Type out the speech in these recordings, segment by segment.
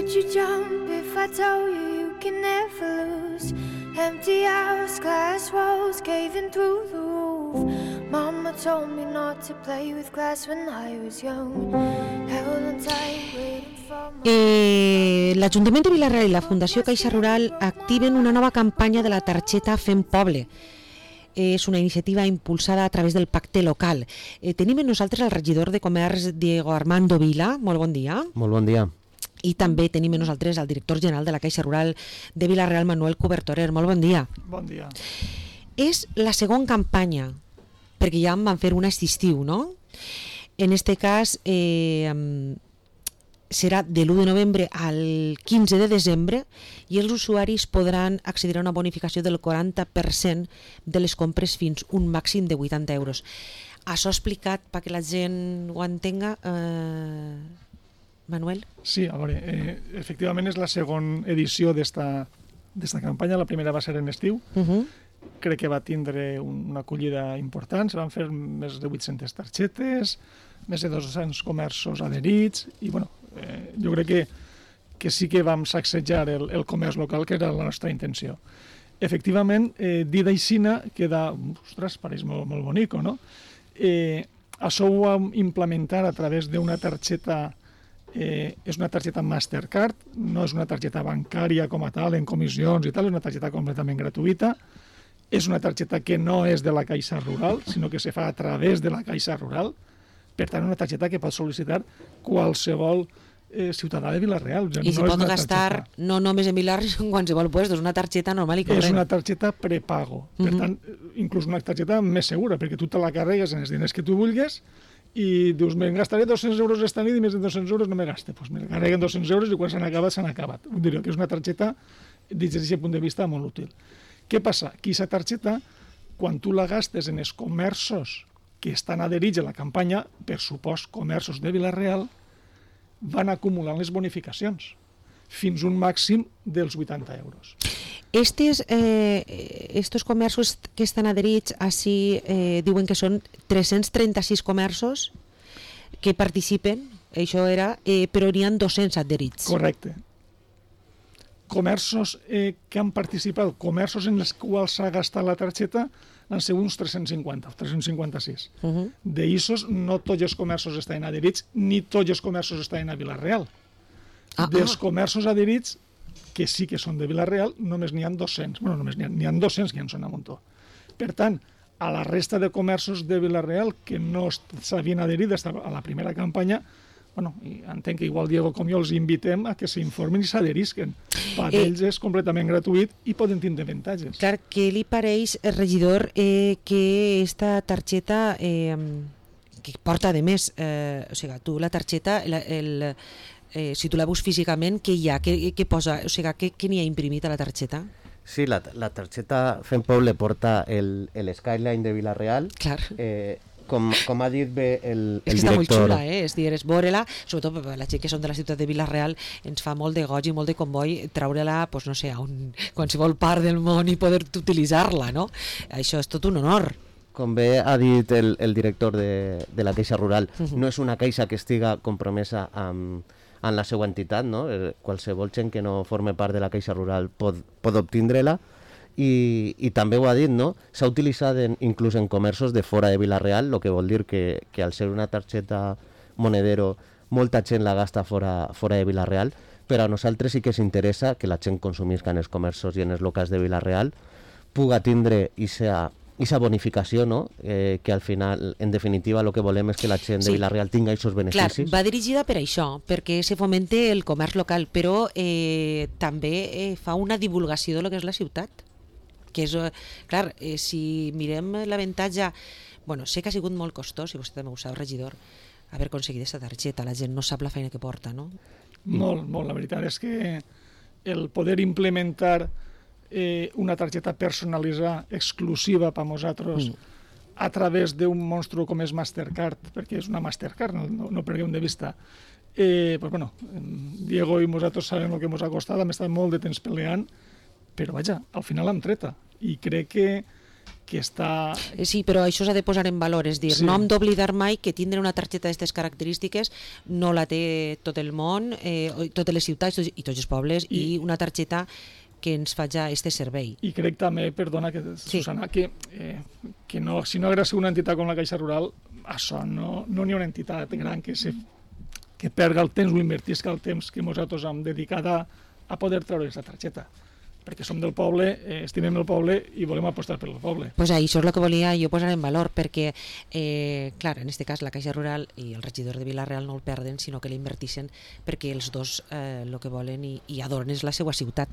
Would you jump if I told you you can never lose? Empty house, glass walls caving through the roof. Mama told me not to play with glass when I was young. Held on tight, waiting for my... L'Ajuntament de Vila-real i la Fundació Caixa Rural activen una nova campanya de la targeta Fem Poble. És una iniciativa impulsada a través del pacte local. Tenim amb nosaltres el regidor de Comerç, Diego Armando Vila. Molt bon dia. Molt bon dia. I també tenim amb nosaltres el director general de la Caixa Rural de Vila-real, Manuel Cobertorer. Molt bon dia. Bon dia. És la segona campanya, perquè ja en van fer una aquest estiu, no? En este cas serà de l'1 de novembre al 15 de desembre i els usuaris podran accedir a una bonificació del 40% de les compres fins un màxim de 80 euros. Això explicat perquè la gent ho entenga, Manuel? Sí, a veure, efectivament és la segona edició d'esta campanya. La primera va ser en estiu. Crec que va tindre una acollida important. Se van fer més de 800 targetes, més de 200 comerços adherits i, bueno, jo crec que sí que vam sacsejar el comerç local, que era la nostra intenció. Efectivament, dit aixina queda, ostres, pareix molt bonico, no? Això ho vam implementar a través d'una targeta, és una targeta Mastercard, no és una targeta bancària com a tal, en comissions i tal, és una targeta completament gratuïta. És una targeta que no és de la Caixa Rural, sinó que se fa a través de la Caixa Rural. Per tant, una targeta que pot sol·licitar qualsevol ciutadà de Vila-real. I si pot gastar no només en Vila-real, sinó en qualsevol lloc, és una targeta normal i corrent. És una targeta prepago. Per tant, inclús una targeta més segura, perquè tu te la carregues en els diners que tu vulguis i dius, me'n gastaré 200 euros esta nit i més de 200 euros no me gaste. Doncs me carreguen 200 euros i quan s'han acabat, s'han acabat. Vull dir que és una targeta, des d'aquest punt de vista, molt útil. Què passa? Que aquesta targeta, quan tu la gastes en els comerços que estan adherits a la campanya, per supost comerços de Vila-real, van acumulant les bonificacions fins un màxim dels 80 euros. Estos comerços que estan adherits així diuen que són 336 comerços que participen, això era, però n'hi ha 200 adherits. Correcte. Comerços que han participat, comerços en els quals s'ha gastat la targeta, han sigut uns 350, 356. D'issos, no tots els comerços estaven adherits, ni tots els comerços estaven a Vila-real. Dels comerços adherits, que sí que són de Vila-real, només n'hi ha 200. Bueno, només n'hi ha 200 que en són a Montó. Per tant, a la resta de comerços de Vila-real que no s'havien adherit a la primera campanya, bueno, entenc que igual Diego com jo els invitem a que s'informin i s'adherisquen. Per ells és completament gratuït i poden tindre avantatges. Clar, què li pareix, regidor, que esta targeta que porta de més, o sigui, tu la targeta, si tu la veus físicament, què hi ha? Què posa? O sigui, què n'hi ha imprimit a la targeta? Sí, la targeta Fem Poble porta el skyline de Vila-real. Clar. Com ha dit bé el director... És que està molt xula, és dir, és veure-la, sobretot per la gent que són de la ciutat de Vila-real, ens fa molt de goig i molt de comboi treure-la, doncs no sé, a qualsevol part del món i poder utilitzar-la, no? Això és tot un honor. Com bé ha dit el director de la Caixa Rural, no és una caixa que estiga compromesa amb la seva entitat, no? Qualsevol gent que no forme part de la Caixa Rural pot obtindre-la. I també ho ha dit, no? S'ha utilitzat inclús en comerços de fora de Vila-real, el que vol dir que al ser una targeta monedero molta gent la gasta fora de Vila-real, però a nosaltres sí que ens interessa que la gent consumisca en els comerços i en els locals de Vila-real puga tindre aquesta bonificació, no? Que al final, en definitiva, el que volem és que la gent de Vila-real tinga aquests beneficis. Clar, va dirigida per això, perquè se fomente el comerç local, però també fa una divulgació del que és la ciutat. Que és, clar, si mirem l'avantatge, bueno, sé que ha sigut molt costós, i vostè també ho sap, regidor, haver aconseguit aquesta targeta, la gent no sap la feina que porta, no? Molt, la veritat és que el poder implementar una targeta personalitzada, exclusiva per a nosaltres, a través d'un monstru com és Mastercard, perquè és una Mastercard, no perdem de vista, pues bueno, Diego i nosaltres sabem el que ens ha costat, hem estat molt de temps peleant, però vaja, al final l'hem treta i crec que està... Sí, però això s'ha de posar en valor, és dir, no hem d'oblidar mai que tindre una targeta d'aquestes característiques no la té tot el món, totes les ciutats i tots els pobles, i una targeta que ens faci este servei. I crec també, perdona, Susana, que no, si no hagués una entitat com la Caixa Rural, això no n'hi ha una entitat gran que perga el temps o invertisca el temps que nosaltres hem dedicat a poder treure aquesta targeta. Perquè som del poble, estimem el poble i volem apostar pel poble. Pues això és el que volia jo posar en valor, perquè, clar, en aquest cas la Caixa Rural i el regidor de Vila-real no el perden, sinó que l'invertixen perquè els dos el que volen i adoren és la seva ciutat.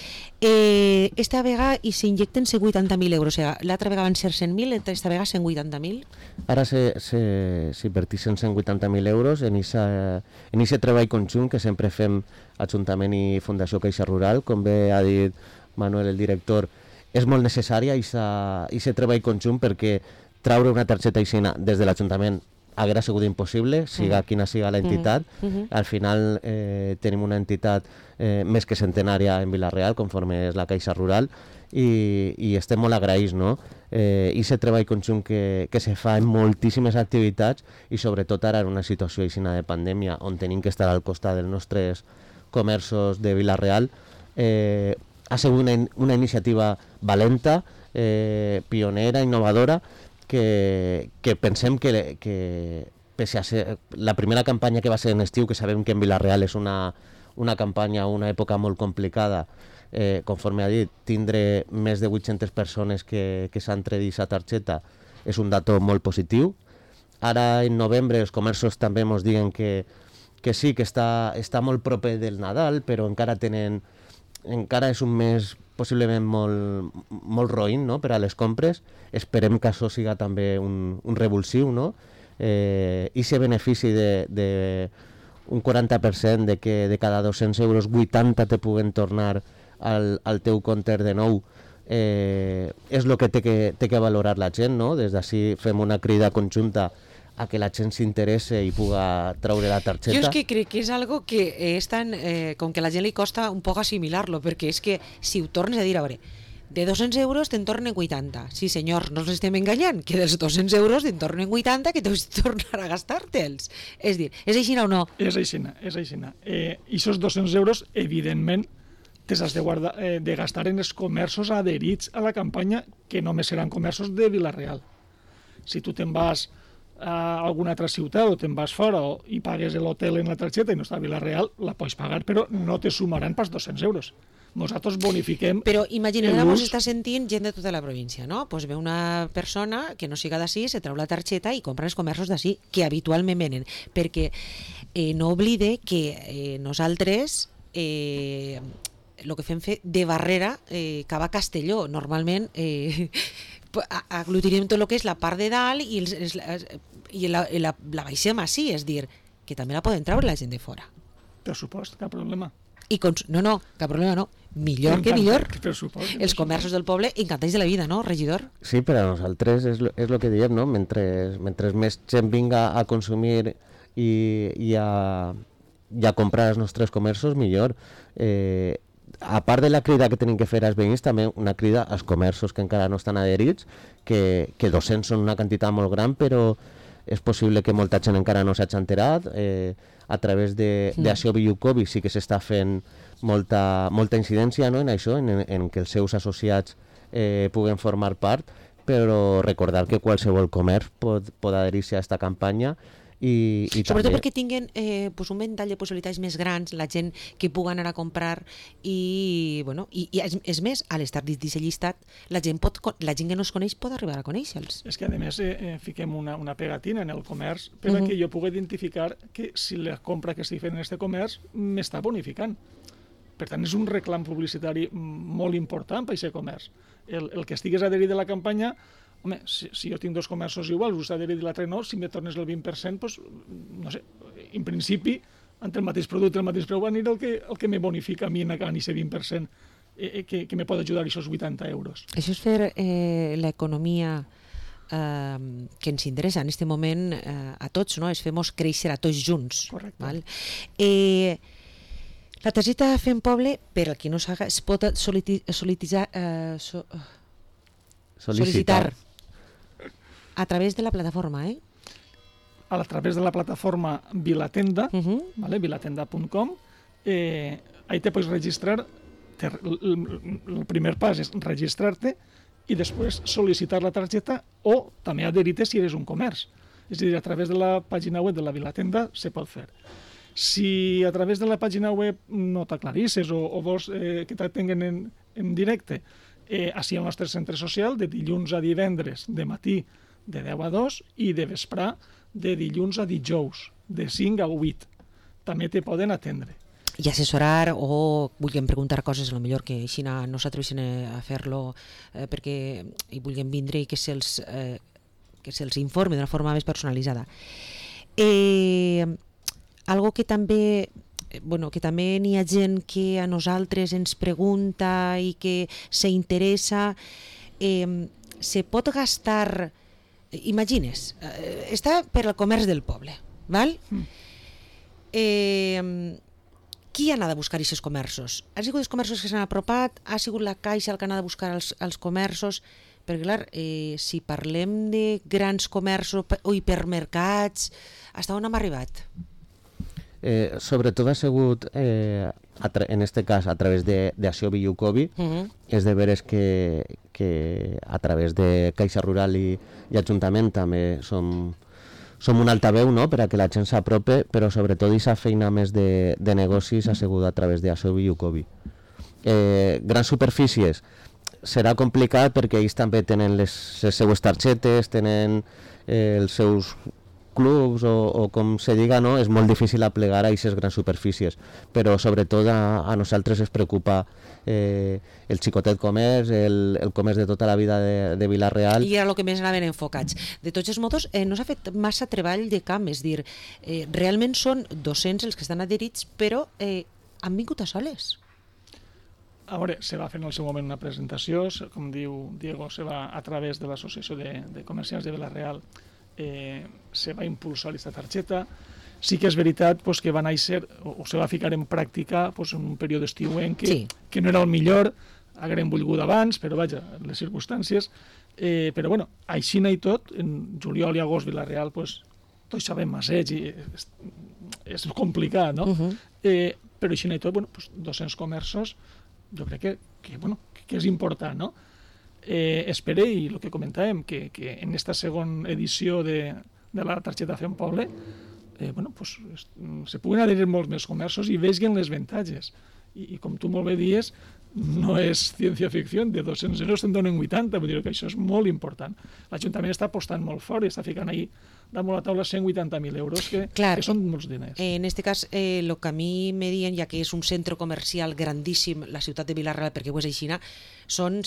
Esta vegada s'injecten 180.000 euros, l'altra vegada van ser 100.000, esta vegada 180.000. Ara s'invertixen 180.000 euros en aquest treball conjunt que sempre fem Ajuntament i Fundació Caixa Rural. Com bé ha dit Manuel, el director, és molt necessària aquest treball conjunt, perquè traure una targeta aixina des de l'Ajuntament haguera sigut impossible, siga quina siga l'entitat. Al final tenim una entitat més que centenària en Vila-real, conforme és la Caixa Rural, i estem molt agraïts, no? I aquest treball conjunt que se fa en moltíssimes activitats, i sobretot ara en una situació aixina de pandèmia, on tenim que estar al costat dels nostres comerços de Vila-real, ha sigut una iniciativa valenta, pionera, innovadora, que pensem que pese a ser la primera campanya que va ser en estiu, que sabem que en Vila-real és una campanya, una època molt complicada, conforme ha dit, tindre més de 800 persones que s'han tret aquesta targeta és un dato molt positiu. Ara en novembre els comerços també ens diuen que sí, que està molt proper del Nadal, però encara és un mes possiblement molt roïn, no?, per a les compres. Esperem que això siga també un revulsiu, no? I aquest benefici d'un 40% de que de cada 200 euros 80 te puguen tornar al teu compte de nou, és el que té que valorar la gent, no? Des d'ací fem una crida conjunta a que la gent s'interesse i puga treure la targeta. Jo és que crec que és algo que és tan... com que a la gent li costa un poc assimilar-lo, perquè és que si ho tornes a dir, a veure, de 200 euros te'n tornen 80. Sí, senyors, no ens estem enganyant, que dels 200 euros te'n tornen 80, que t'has de tornar a gastar-te'ls. És dir, és aixina o no? És aixina. I aquests 200 euros, evidentment, te has de gastar en els comerços adherits a la campanya, que només seran comerços de Vila-real. Si tu te'n vas a alguna altra ciutat o te'n vas fora i pagues l'hotel en la targeta i no està a Vila-real, la pots pagar, però no te sumaran pas 200 euros. Nosaltres bonifiquem... Però imagina, ara mos està sentint gent de tota la província, no? Pues ve una persona que no siga d'ací, se treu la targeta i compra els comerços d'ací, que habitualment venen. Perquè no oblide que nosaltres... el que fem de barrera cap a Castelló, normalment aglutinem tot el que és la part de dalt i la baixem així, és dir, que també la poden treure la gent de fora. Per supost, cap problema. No, cap problema no. Millor que millor. Els comerços del poble encantats de la vida, no, regidor? Sí, per a nosaltres és el que diem, no? Mentre més gent vinga a consumir i a comprar els nostres comerços, millor. A part de la crida que tenim que fer als veïns, també una crida als comerços que encara no estan adherits, que 200 són una quantitat molt gran, però és possible que molta gent encara no s'hagi enterat. A través d'Acció Villucovi sí que s'està fent molta incidència, no?, en això, en que els seus associats puguen formar part, però recordar que qualsevol comerç pot adherir-se a aquesta campanya. I sobretot també... perquè tinguen un ventall de possibilitats més grans, la gent que pugui anar a comprar i és més, a l'estar dins d'aquest llistat la gent que no es coneix pot arribar a conèixer-los. És que a més fiquem una pegatina en el comerç per a que jo pugui identificar que si la compra que estic fent en aquest comerç m'està bonificant. Per tant, és un reclam publicitari molt important per aquest comerç. El que estigues adherit a la campanya, home, si jo tinc dos comerços iguals, vostè adherit i l'altre no, si me tornes el 20%, doncs, no sé, en principi, entre el mateix producte i el mateix preu va anirà el que me bonifica a mi en aquest 20%, que me pot ajudar aquests 80 euros. Això és fer l'economia que ens interessa en aquest moment a tots, no? És fer-nos créixer a tots junts. Correcte. Val? La targeta Fem Poble, per al qui no saga, es pot Solicitar. A través de la plataforma, ¿eh? A través de la plataforma Vilatenda, ¿vale? vilatenda.com, ahí te puedes registrar. El primer pas és registrar-te i després sol·licitar la targeta o també adherir-te si eres un comerç. És a dir, a través de la pàgina web de la Vilatenda se pot fer. Si a través de la pàgina web no t'aclarisses o vols que t'atenguen en directe, així al nostre centre social, de dilluns a divendres, de matí de 10 a 2 i de vesprà de dilluns a dijous, de 5 a 8. També te poden atendre. I assessorar o vulguem preguntar coses, potser que així no s'atreveixen a fer-lo perquè hi vulguem vindre i que se'ls informe d'una forma més personalitzada. Algo que també n'hi ha gent que a nosaltres ens pregunta i que s'interessa, se pot gastar, imagines, està per al comerç del poble, val? Qui ha anat a buscar aquests comerços? Han sigut els comerços que s'han apropat? Ha sigut la Caixa el que ha anat a buscar els comerços? Perquè, clar, si parlem de grans comerços o hipermercats, fins on hem arribat? Sobretot ha sigut, en este cas, a través d'Asiobi i Ucobi, és de veres que a través de Caixa Rural i Ajuntament també som un altaveu, no?, per a que la gent s'aprope, però sobretot aquesta feina més de negocis ha sigut a través d'Asiobi i Ucobi. Grans superfícies serà complicat perquè ells també tenen les seues targetes, tenen els seus clubs o com se diga, no? És molt difícil aplegar a aquestes grans superfícies, però sobretot a nosaltres ens preocupa el xicotet comerç, el comerç de tota la vida de Vila-real. I era el que més anaven enfocats. De tots els modos, no s'ha fet massa treball de camp, és dir, realment són 200 els que estan adherits, però han vingut a soles. A veure, se va fer en el seu moment una presentació, com diu Diego, se va a través de l'Associació de Comerciants de Vila-real, se va impulsar aquesta targeta. Sí que és veritat que va néixer o se va ficar en pràctica en un període estiuenc que no era el millor, haguem volgut abans, però vaja, les circumstàncies. Però bueno, així i tot, en juliol i agost Vila-real, tots sabem masseig i és complicat, no? Però així i tot, 200 comerços, jo crec que és important, no? Espero, i el que comentàvem, que en aquesta segona edició de la targeta Fem Poble se puguin adherir molts més comerços i vegin les avantatges. I com tu molt bé dies, no és ciència-ficció, de 200 euros te'n donen 80, vull dir que això és molt important. L'Ajuntament està apostant molt fort i està ficant ahí damunt la taula 180.000 euros, que són molts diners. En aquest cas, el que a mi me diuen, ja que és un centre comercial grandíssim, la ciutat de Vila-real, perquè ho és així, són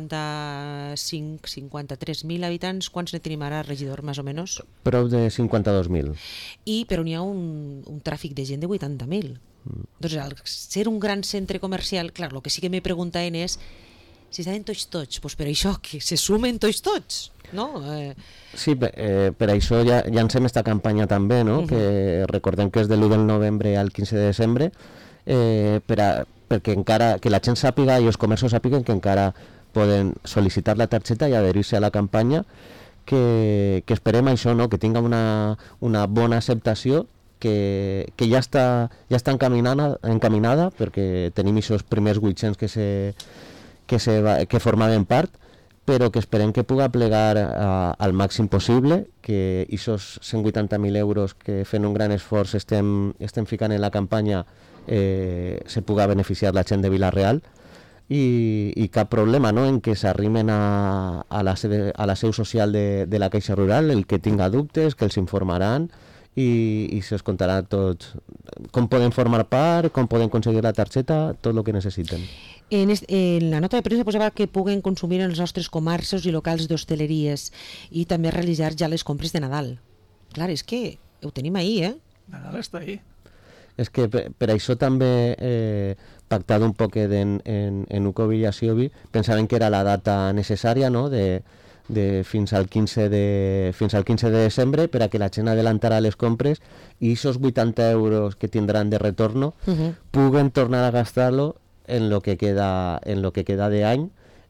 53.000 habitants. Quants ne tenim ara, regidor, més o menys? Prou de 52.000. Però n'hi ha un tràfic de gent de 80.000. Doncs al ser un gran centre comercial, clar, el que sí que me preguntaven és si estaven tots, per això que se sumen tots, no? Sí, per això ja llancem esta campanya també, no? Que recordem que és de l'1 de novembre al 15 de desembre, perquè encara que la gent sàpiga i els comerços sàpiguen que encara poden sol·licitar la targeta i adherir-se a la campanya, que esperem això, no? Que tinga una bona acceptació, que ja està encaminada, perquè tenim aquests primers 800 que formaven part, però que esperem que pugui plegar al màxim possible, que aquests 180.000 euros que fent un gran esforç estem ficant en la campanya se pugui beneficiar la gent de Vila-real, i cap problema, no?, en que s'arrimen a la seu social de la Caixa Rural, el que tinga dubtes, que els informaran, i se'ls contarà tots com poden formar part, com poden aconseguir la targeta, tot el que necessiten. En la nota de premsa posava que puguen consumir en els nostres comerços i locals d'hostaleries i també realitzar ja les compres de Nadal. Clar, és que ho tenim ahí, Nadal està ahí. És que per això també pactat un poc en Ucobi i Asiobi, pensaven que era la data necessària, no?, fins al 15 de desembre, per a que la gent adelantarà les compres i aquests 80 euros que tindran de retorno puguen tornar a gastar-lo en lo que queda d'any,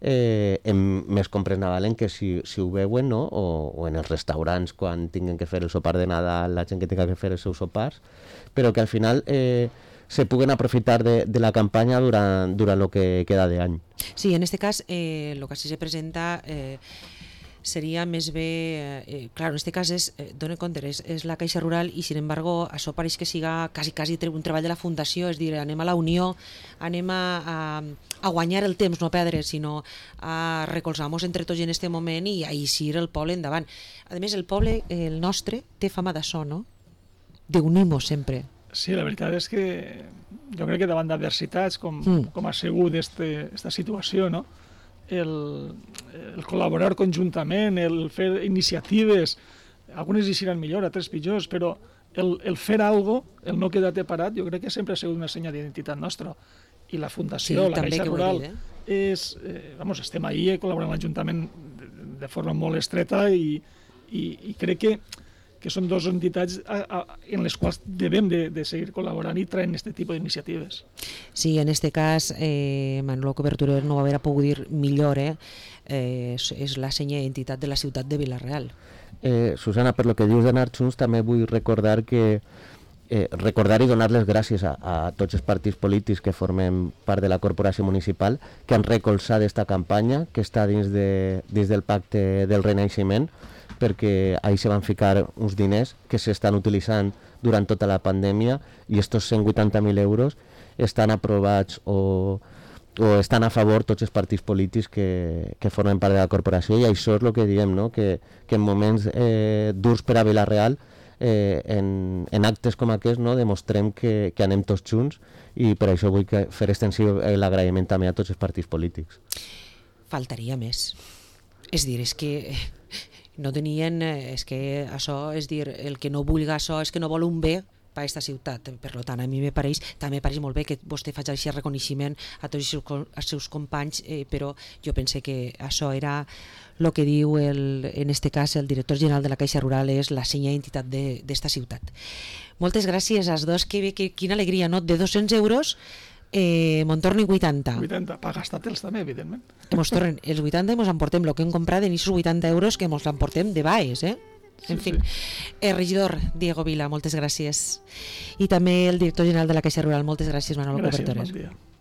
més compres navalen que si ho veuen, no? O en els restaurants quan tinguen que fer el sopar de Nadal, la gent que tinga que fer els seus sopars, però que al final se puguen aprofitar de la campanya durant lo que queda d'any. Sí, en este cas, el que sí se presenta seria més bé, claro, en este cas és, dona compte, és la Caixa Rural i sin embargo això pareix que siga quasi un treball de la Fundació, és dir, anem a la unió, anem a guanyar el temps, no a perdre, sinó a recolzar-nos entre tots en este moment i a eixir el poble endavant. A més, el poble, el nostre, té fama d'això, no? D'unir-nos sempre. Sí, la veritat és que jo crec que davant d'adversitats, com ha sigut esta situació, no? El col·laborar conjuntament, el fer iniciatives, algunes hi seran millor, altres pitjors, però el fer algo, el no quedar-te parat, jo crec que sempre ha sigut una senya d'identitat nostra. I la Fundació, la Caixa Rural, estem ahí col·laborant amb l'Ajuntament de forma molt estreta i crec que són dues entitats en les quals devem de seguir col·laborant i traient aquest tipus d'iniciatives. Sí, en este cas, Manolo Coberturer no va haver pogut dir millor, és la senya d'identitat de la ciutat de Vila-real. Susana, per lo que dius d'anar junts, també vull recordar i donar les gràcies a tots els partits polítics que formen part de la corporació municipal, que han recolzat aquesta campanya, que està dins del pacte del Renaixement, perquè ahí se van ficar uns diners que s'estan utilitzant durant tota la pandèmia i estos 180.000 euros estan aprovats o estan a favor tots els partits polítics que formen part de la corporació, i això és el que diem, no? Que en moments durs per a Vila-real, en actes com aquest, no? Demostrem que anem tots junts, i per això vull fer extensiu l'agraïment també a tots els partits polítics. Faltaria més. És dir, és que no tenien, és que això, és dir, el que no vulgui això és que no vol un bé per a aquesta ciutat. Per tant, a mi també pareix molt bé que vostè faci aquest reconeixement a tots els seus companys, però jo pense que això era el que diu, en este cas, el director general de la Caixa Rural, és la senya d'identitat d'esta ciutat. Moltes gràcies als dos, quina alegria, no? De 200 euros me'n tornen 80. 80, per gastar-te'ls també, evidentment. Mos tornen els 80 i mos emportem el que hem comprat en aquests 80 euros, que mos l'emportem de baix, En fi, regidor Diego Vila, moltes gràcies. I també el director general de la Caixa Rural, moltes gràcies, Manolo Coberturer. Gràcies, bon dia.